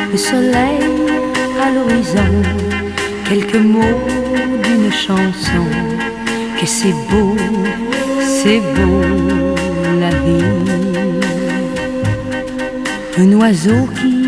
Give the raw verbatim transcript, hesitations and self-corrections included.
le soleil à l'horizon, quelques mots d'une chanson, que c'est beau, c'est beau la vie. Un oiseau qui